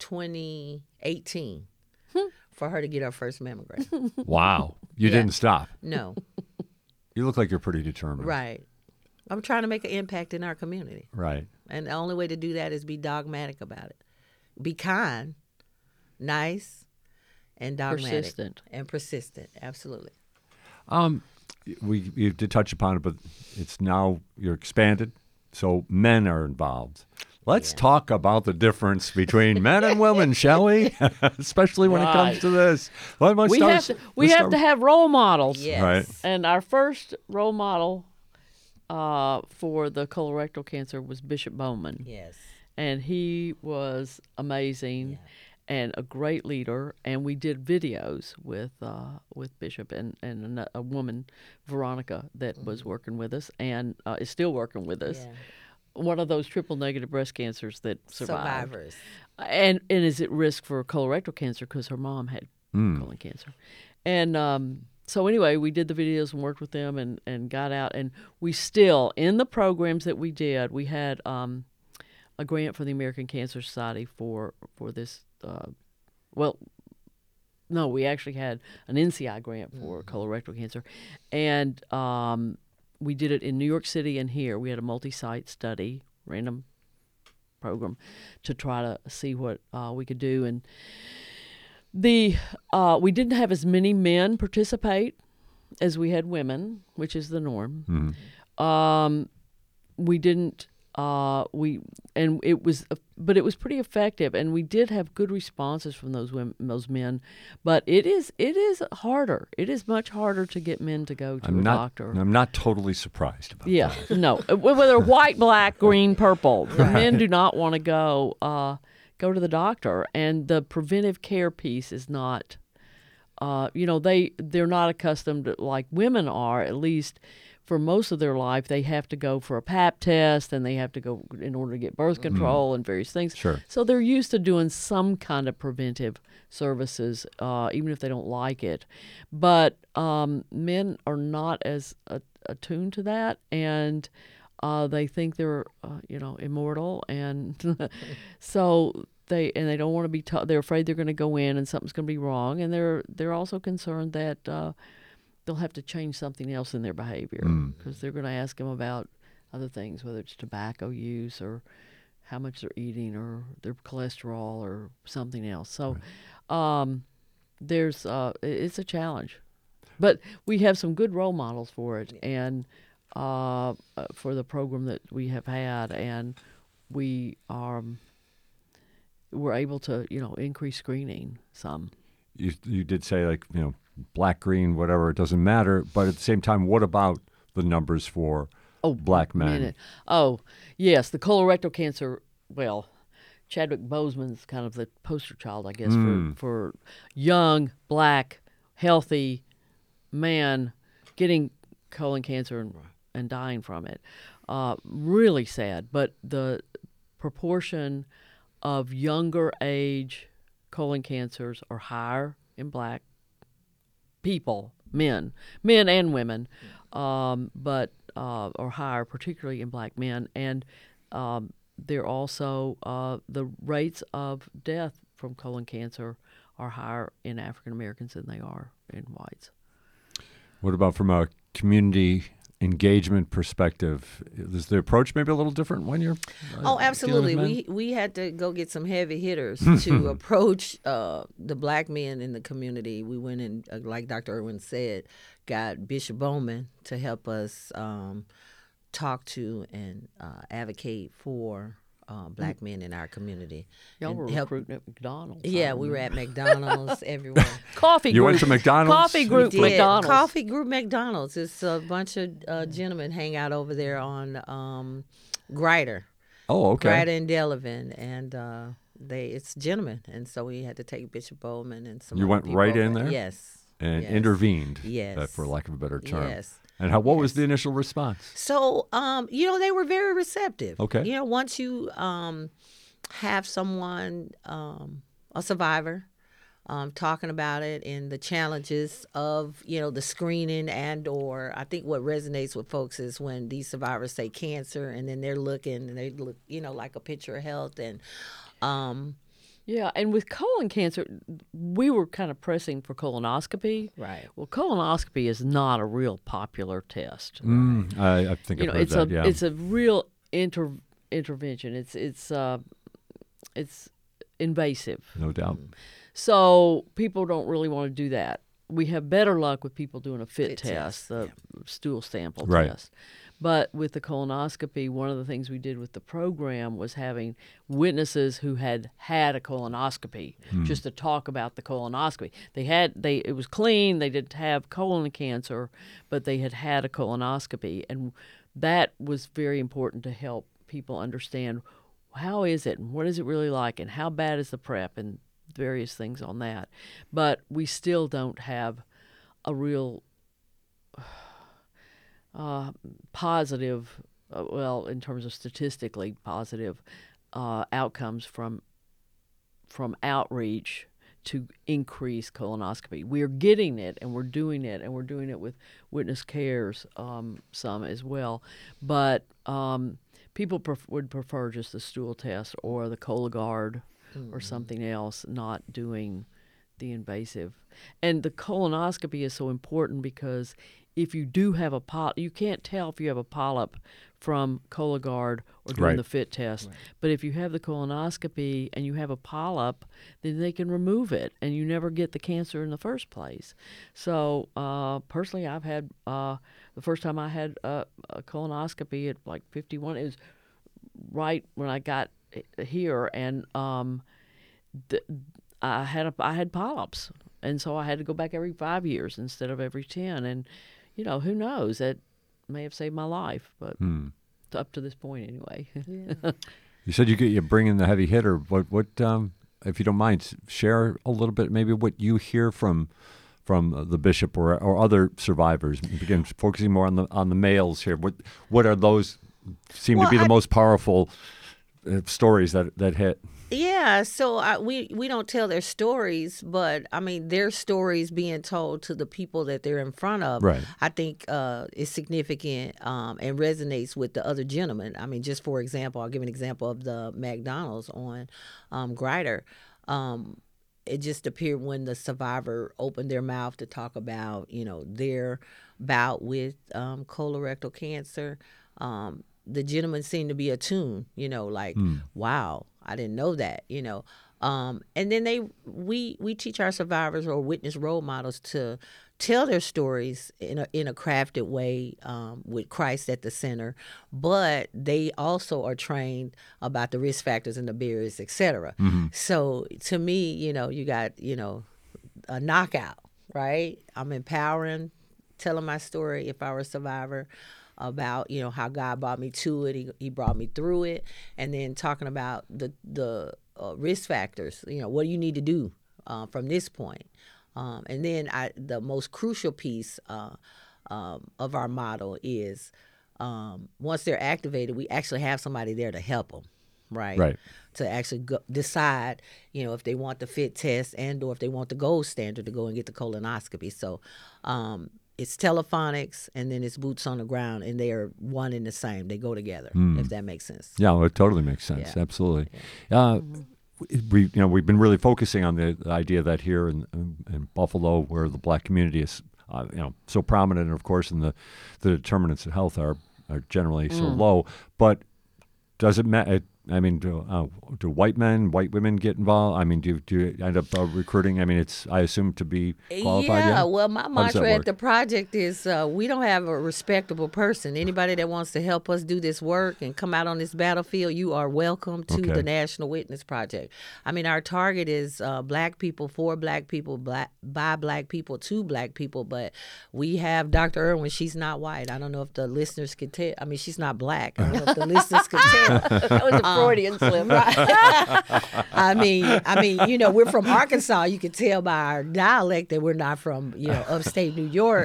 H: 2018 for her to get her first mammogram.
A: Wow. You didn't stop.
H: No.
A: You look like you're pretty determined.
H: Right. I'm trying to make an impact in our community.
A: Right.
H: And the only way to do that is be dogmatic about it. Be kind, nice, and dogmatic.
I: Persistent.
H: And persistent. Absolutely.
A: You did touch upon it, but it's now you're expanded, so men are involved. Let's talk about the difference between men and women, shall we? Especially when it comes to this.
I: We have to have role models.
H: Yes.
A: Right.
I: And our first role model for the colorectal cancer was Bishop Bowman.
H: Yes.
I: And he was amazing and a great leader. And we did videos with Bishop and a woman, Veronica, that was working with us and is still working with us.
H: Yeah.
I: One of those triple negative breast cancers that survived.
H: Survivors.
I: And is at risk for colorectal cancer because her mom had colon cancer. And so anyway, we did the videos and worked with them and got out. And we still, in the programs that we did, we had a grant for the American Cancer Society for this. We actually had an NCI grant for colorectal cancer. And we did it in New York City and here. We had a multi-site study, random program, to try to see what we could do. And we didn't have as many men participate as we had women, which is the norm. We didn't. It was pretty effective, and we did have good responses from those men. But it is harder. It is much harder to get men to go to a doctor.
A: I'm not totally surprised about that.
I: No. Whether white, black, green, purple, the men do not want to go to the doctor, and the preventive care piece is not. They're not accustomed to, like women are, at least. For most of their life, they have to go for a Pap test, and they have to go in order to get birth control and various things.
A: Sure.
I: So they're used to doing some kind of preventive services, even if they don't like it. But men are not as attuned to that, and they think they're, immortal, and so they don't want to be. They're afraid they're going to go in and something's going to be wrong, and they're also concerned that. They'll have to change something else in their behavior because they're going to ask them about other things, whether it's tobacco use or how much they're eating or their cholesterol or something else. So it's a challenge. But we have some good role models for it and for the program that we have had, and we're able to, increase screening some.
A: You did say, black, green, whatever, it doesn't matter. But at the same time, what about the numbers for black men?
I: Oh, yes, the colorectal cancer, well, Chadwick Boseman's kind of the poster child, I guess, for young, black, healthy man getting colon cancer and dying from it. Really sad, but the proportion of younger age colon cancers are higher in black people, men and women, but are higher, particularly in black men. And they're also the rates of death from colon cancer are higher in African Americans than they are in whites.
A: What about from a community engagement perspective? Is the approach maybe a little different when you're
H: absolutely.
A: dealing with men?
H: We had to go get some heavy hitters to approach the black men in the community. We went in, like Dr. Irwin said, got Bishop Bowman to help us talk to and advocate for black men in our community.
I: Y'all
H: and
I: were
H: help.
I: recruiting at McDonald's.
H: Yeah, we were at McDonald's everywhere.
I: Coffee
A: You
I: group.
A: went to McDonald's?
I: Coffee group
H: Did.
I: McDonald's.
H: Coffee group McDonald's. It's a bunch of gentlemen hang out over there on Grider.
A: Oh, okay.
H: Grider and Delavan, and it's gentlemen, and so we had to take Bishop Bowman and some.
A: You
H: other
A: went
H: people
A: right in
H: over.
A: there?
H: Yes.
A: And
H: Yes.
A: intervened,
H: Yes.
A: for lack of a better term.
H: Yes.
A: And what was the initial response?
H: So, they were very receptive.
A: Okay.
H: Once you have someone, a survivor, talking about it and the challenges of, the screening or I think what resonates with folks is when these survivors say cancer and then they're looking and they look, like a picture of health and,
I: Yeah, and with colon cancer, we were kind of pressing for colonoscopy.
H: Right.
I: Well, colonoscopy is not a real popular test.
A: I think I've heard
I: it's
A: that, yeah.
I: it's a real intervention. It's invasive.
A: No doubt.
I: So people don't really want to do that. We have better luck with people doing a fit test, the stool sample
A: Right.
I: test. But with the colonoscopy, one of the things we did with the program was having witnesses who had had a colonoscopy just to talk about the colonoscopy. It was clean, they didn't have colon cancer, but they had had a colonoscopy. And that was very important to help people understand how is it and what is it really like and how bad is the prep and various things on that. But we still don't have a real positive, in terms of statistically positive outcomes from outreach to increase colonoscopy. We're getting it, and we're doing it, and we're doing it with Witness Cares some as well. But people would prefer just the stool test or the Cologuard or something else, not doing the invasive. And the colonoscopy is so important because if you do have a polyp, you can't tell if you have a polyp from Cologuard or doing
A: Right.
I: the FIT test. Right. But if you have the colonoscopy and you have a polyp, then they can remove it, and you never get the cancer in the first place. So personally, I've had the first time I had a colonoscopy at like 51. It was right when I got here, and I had polyps, and so I had to go back every 5 years instead of every 10. And who knows? That may have saved my life, but up to this point anyway.
H: Yeah.
A: You said you bring in the heavy hitter. What if you don't mind, share a little bit maybe what you hear from the bishop or other survivors. Begin focusing more on the males here. What are those seem to be the most powerful stories that hit?
H: Yeah, so we don't tell their stories, but I mean their stories being told to the people that they're in front of,
A: Right.
H: I think is significant and resonates with the other gentlemen. I mean, just for example, I'll give an example of the McDonald's on Grider. It just appeared when the survivor opened their mouth to talk about, their bout with colorectal cancer. The gentleman seemed to be attuned, wow, I didn't know that, And then we teach our survivors or witness role models to tell their stories in a crafted way with Christ at the center, but they also are trained about the risk factors and the barriers, et cetera. Mm-hmm. So to me, you got, a knockout, right? I'm empowering, telling my story if I were a survivor, about how God brought me to it, he brought me through it, and then talking about the risk factors. What do you need to do from this point? And then the most crucial piece of our model is once they're activated, we actually have somebody there to help them, right? To actually decide, if they want the FIT test and or if they want the gold standard to go and get the colonoscopy. So it's telephonics and then it's boots on the ground, and they are one and the same. They go together, if that makes sense.
A: Yeah, well, it totally makes sense. Yeah. Absolutely.
H: Yeah.
A: We've been really focusing on the idea that here in Buffalo, where the Black community is, so prominent, and of course, and the determinants of health are generally so low. But does it matter? I mean, do white women get involved? I mean, do you end up recruiting? I mean, I assume to be qualified.
H: Yeah, well, my mantra at the project is we don't have a respectable person. Anybody that wants to help us do this work and come out on this battlefield, you are welcome to the National Witness Project. I mean, our target is Black people, for Black people, by Black people, to Black people. But we have Dr. Irwin. She's not white. I don't know if the listeners could tell. I mean, she's not Black. I don't know if the listeners could tell.
I: That was a Freudian slip, right?
H: I mean, we're from Arkansas. You can tell by our dialect that we're not from, upstate New York.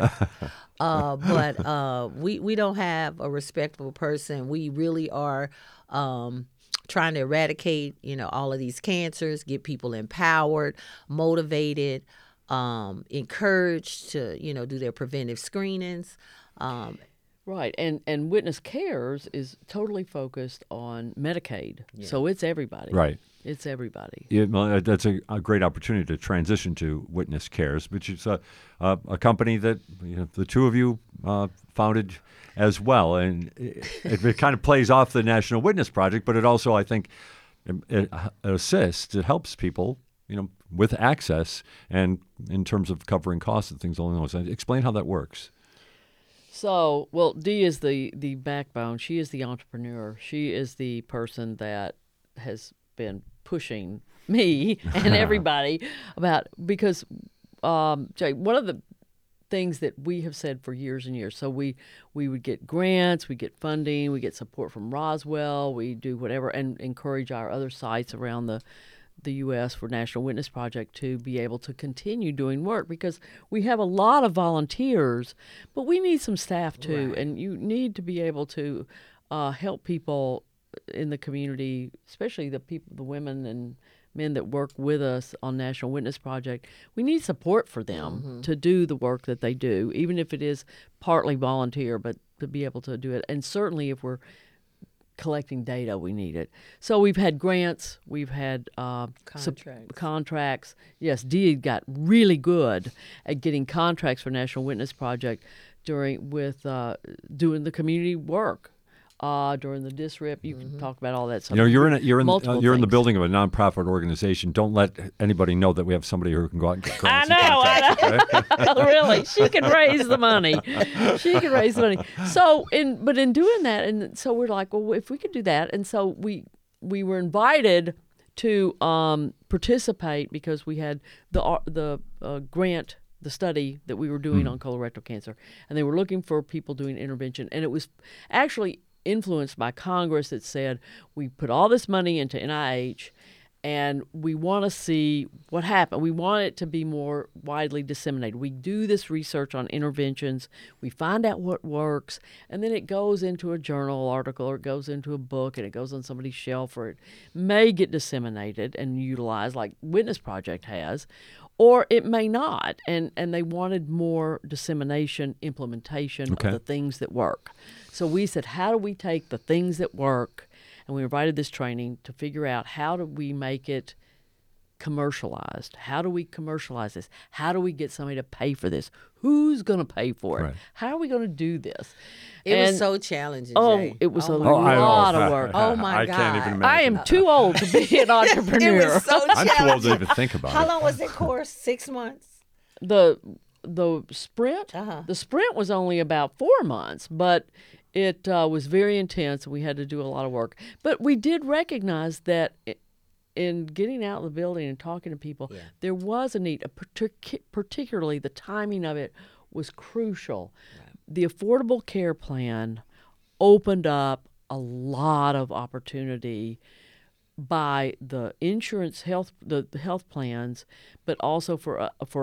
H: But we don't have a respectable person. We really are trying to eradicate, all of these cancers, get people empowered, motivated, encouraged to, do their preventive screenings.
I: Right, and Witness Cares is totally focused on Medicaid, so it's everybody.
A: Right.
I: It's everybody.
A: Well, that's a great opportunity to transition to Witness Cares, which is a company that the two of you founded as well, and it kind of plays off the National Witness Project, but it also, I think, it assists. It helps people, with access and in terms of covering costs and things along those lines. Explain how that works.
I: So, well, Dee is the backbone. She is the entrepreneur. She is the person that has been pushing me and everybody because Jay, one of the things that we have said for years and years, so we would get grants, we get funding, we get support from Roswell, we do whatever, and encourage our other sites around the U.S. for National Witness Project to be able to continue doing work, because we have a lot of volunteers, but we need some staff too, and you need to be able to help people in the community, especially the women and men that work with us on National Witness Project. We need support for them to do the work that they do, even if it is partly volunteer, but to be able to do it. And certainly if we're collecting data, we need it. So we've had grants, we've had contracts. Yes, Dee got really good at getting contracts for National Witness Project doing the community work. During the DISRIP, you can talk about all that stuff.
A: You're in the building of a nonprofit organization. Don't let anybody know that we have somebody who can go out and get grants.
I: I know. Really, she can raise the money. So, in doing that, and so we're like, well, if we could do that, and so we were invited to participate because we had the grant. The study that we were doing on colorectal cancer, and they were looking for people doing intervention, and it was actually influenced by Congress that said we put all this money into NIH and we want to see what happened. We want it to be more widely disseminated. We do this research on interventions, we find out what works, and then it goes into a journal article or it goes into a book and it goes on somebody's shelf, or it may get disseminated and utilized like Witness Project has, or it may not, and they wanted more dissemination, implementation of the things that work. So we said, how do we take the things that work, and we invited this training to figure out how do we make it commercialized? How do we commercialize this? How do we get somebody to pay for this? Who's going to pay for it? Right. How are we going to do this?
H: It was so challenging, Jay.
I: It was a lot of work.
H: Oh, my God.
A: Can't even imagine.
I: I am too old to be an entrepreneur.
H: It was so challenging.
A: I'm too old to even think about it.
H: How long was the course? 6 months?
I: The sprint? The sprint was only about 4 months, but it was very intense. We had to do a lot of work. But we did recognize that in getting out of the building and talking to people, there was a need, particularly the timing of it was crucial. Right. The Affordable Care Plan opened up a lot of opportunity by the insurance the health plans, but also for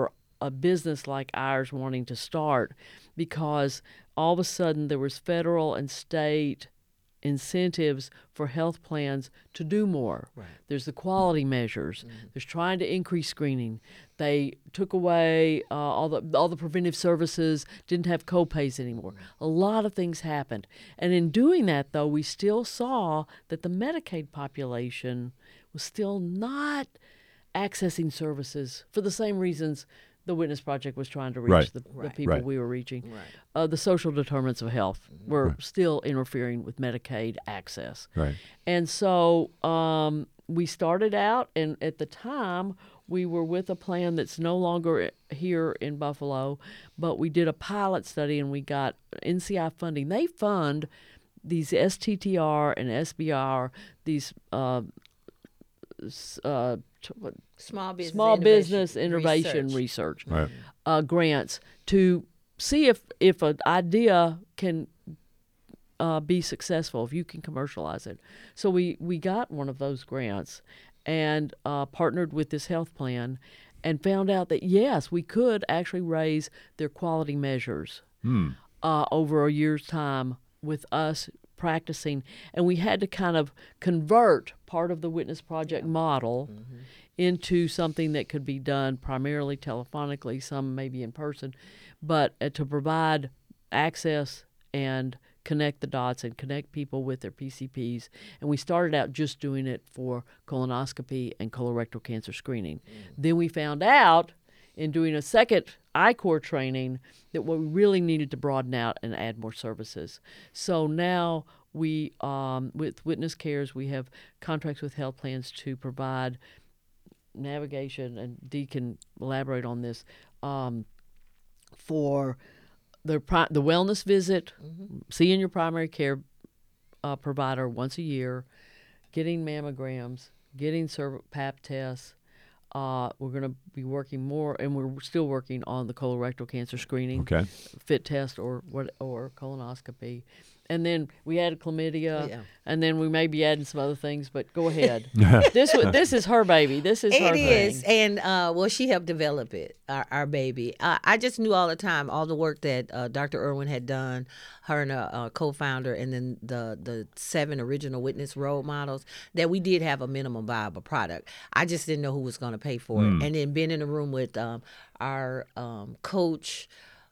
I: a business like ours wanting to start, because all of a sudden there was federal and state incentives for health plans to do more.
H: Right.
I: There's the quality measures. There's trying to increase screening. They took away all the preventive services, didn't have co-pays anymore. A lot of things happened. And in doing that, though, we still saw that the Medicaid population was still not accessing services for the same reasons the Witness Project was trying to reach
A: Right.
I: the
H: Right.
I: people
A: Right.
I: we were reaching.
H: Right.
I: The social determinants of health were still interfering with Medicaid access.
A: Right.
I: And so we started out, and at the time, we were with a plan that's no longer here in Buffalo, but we did a pilot study and we got NCI funding. They fund these STTR and SBR, these
H: Small
I: small business innovation research
A: Right.
I: grants to see if an idea can be successful, if you can commercialize it. So we got one of those grants and partnered with this health plan and found out that, yes, we could actually raise their quality measures over a year's time with us practicing. And we had to kind of convert part of the Witness Project model into something that could be done primarily telephonically, some maybe in person, but to provide access and connect the dots and connect people with their PCPs. And we started out just doing it for colonoscopy and colorectal cancer screening. Then we found out in doing a second I-Corps training that we really needed to broaden out and add more services. So now we, with Witness Cares, we have contracts with health plans to provide navigation, and Dee can elaborate on this, for the wellness visit, seeing your primary care provider once a year, getting mammograms, getting Pap tests. We're going to be working more, and we're still working on the colorectal cancer screening,
A: Okay.
I: FIT test or colonoscopy. And then we added chlamydia, and then we may be adding some other things, but go ahead. This is her baby. This is her
H: It is,
I: thing.
H: and she helped develop it, our baby. I just knew all the time, all the work that Dr. Irwin had done, her and a co-founder, and then the 7 original Witness role models, that we did have a minimum viable product. I just didn't know who was going to pay for it. And then being in the room with our coach,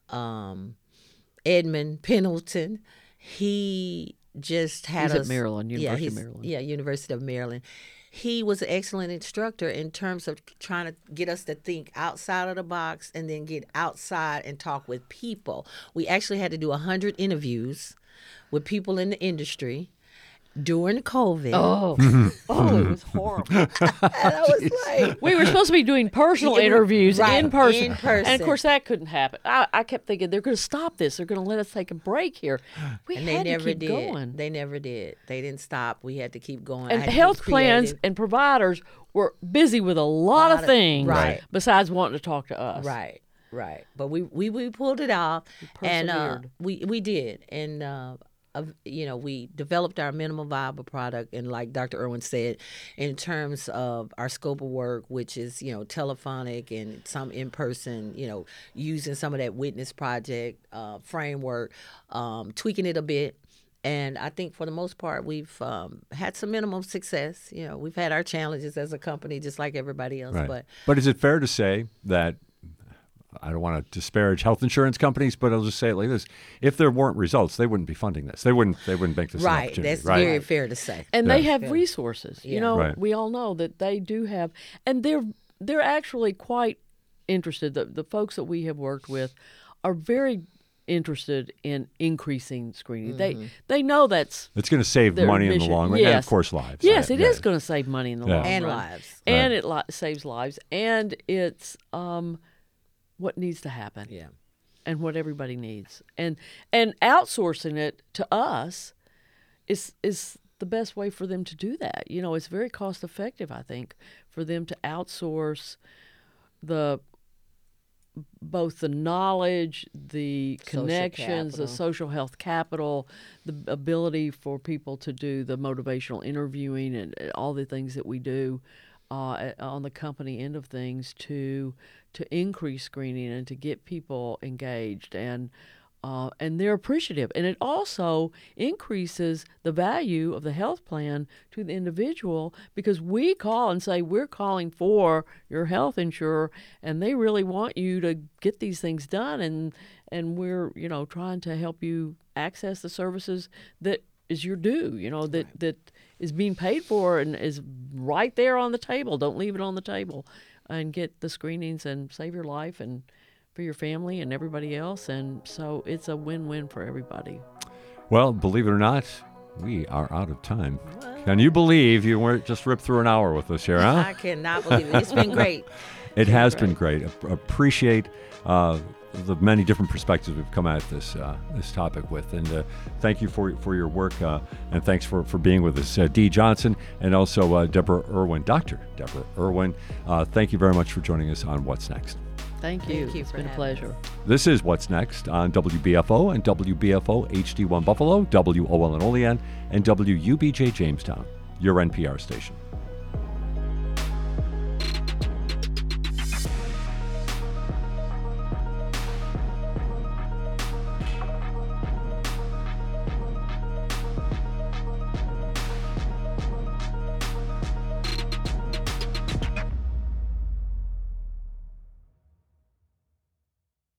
H: Edmund Pendleton, he just had
I: He's
H: us.
I: at Maryland, University of Maryland.
H: Yeah, University of Maryland. He was an excellent instructor in terms of trying to get us to think outside of the box and then get outside and talk with people. We actually had to do 100 interviews with people in the industry during COVID.
I: It was horrible.
H: And I was like,
I: We were supposed to be doing personal interviews
H: Right,
I: in person.
H: in person.
I: And of course, that couldn't happen. I kept thinking, they're going to stop this. They're going to let us take a break here. We
H: and
I: had
H: they never
I: to keep
H: did.
I: going.
H: They never did. They didn't stop. We had to keep going. I
I: And
H: had to be
I: health plans
H: creative.
I: and providers were busy with a lot of things
H: right.
I: besides wanting to talk to us.
H: Right. But we pulled it off, and
I: persevered.
H: we did, and we developed our minimum viable product, and like Dr. Irwin said, in terms of our scope of work, which is telephonic and some in person, using some of that Witness Project framework, tweaking it a bit. And I think for the most part, we've had some minimum success. We've had our challenges as a company, just like everybody else.
A: Right. But is it fair to say that, I don't want to disparage health insurance companies, but I'll just say it like this: if there weren't results, they wouldn't be funding this. They wouldn't make this an
H: Right,
A: opportunity.
H: that's
A: right?
H: very fair to say.
I: And
A: Yeah.
I: they have resources.
H: Yeah.
A: Right.
I: We all know that they do have, and they're actually quite interested. The folks that we have worked with are very interested in increasing screening. They know that's
A: It's going to save
I: their
A: money in
I: mission.
A: the long run, and
I: Yes.
A: of course, lives.
I: Yes,
A: Right.
I: it is going to save money in the
A: Yeah.
I: long
H: And
I: run.
H: lives.
I: And it saves lives, and it's what needs to happen.
H: Yeah.
I: And what everybody needs, and outsourcing it to us is the best way for them to do that. It's very cost effective, I think, for them to outsource both the knowledge, the
H: Social
I: connections, the
H: capital.
I: social health capital, the ability for people to do the motivational interviewing and all the things that we do. on the company end of things to increase screening and to get people engaged, and they're appreciative. And it also increases the value of the health plan to the individual, because we call and say, we're calling for your health insurer, and they really want you to get these things done, and we're, trying to help you access the services that is your due, that is being paid for and is right there on the table. Don't leave it on the table, and get the screenings and save your life and for your family and everybody else. And so it's a win-win for everybody.
A: Well, believe it or not, we are out of time. Can you believe you weren't just ripped through an hour with us here, huh?
H: I cannot believe it. It's been great.
A: It has been great. Appreciate the many different perspectives we've come at this topic with, and thank you for your work, and thanks for being with us, Dee Johnson, and also Deborah Irwin, Dr. Deborah Irwin. Thank you very much for joining us on What's Next.
I: Thank you.
H: It's
I: been a pleasure.
A: This is What's Next on WBFO and WBFO HD1 Buffalo, WOL in Olean, and WUBJ Jamestown, your NPR station.